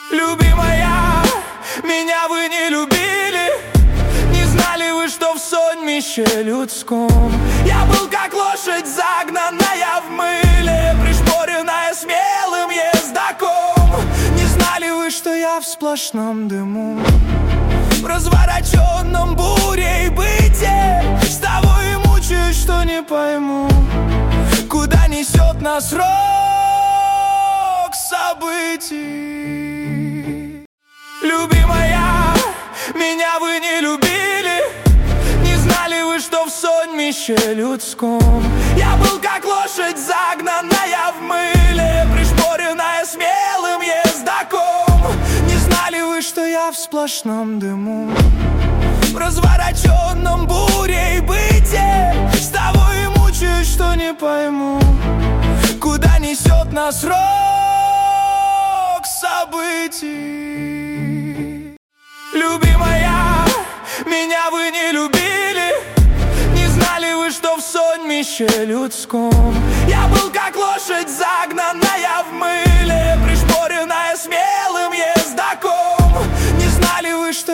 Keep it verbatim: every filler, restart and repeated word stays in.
Любимая, меня вы не любили. Не знали вы, что в сонмище людском я был как лошадь, загнанная в мыле, пришпоренная смелым ездаком. Не знали вы, что я в сплошном дыму, в развороченном бурей быте. С того и мучаюсь, что не пойму, куда несет нас рок событий. Любимая, меня вы не любили. Не знали вы, что в сонмище людском я был как лошадь, загнанная в мыле, пришпоренная смелым ездаком. Не знали вы, что я в сплошном дыму, в развороченном бурей быте. С того и мучаюсь, что не пойму, куда несет нас рок событий. Любимая, меня вы не любили. Не знали вы, что в сонмище людском я был как лошадь, загнанная в мыле,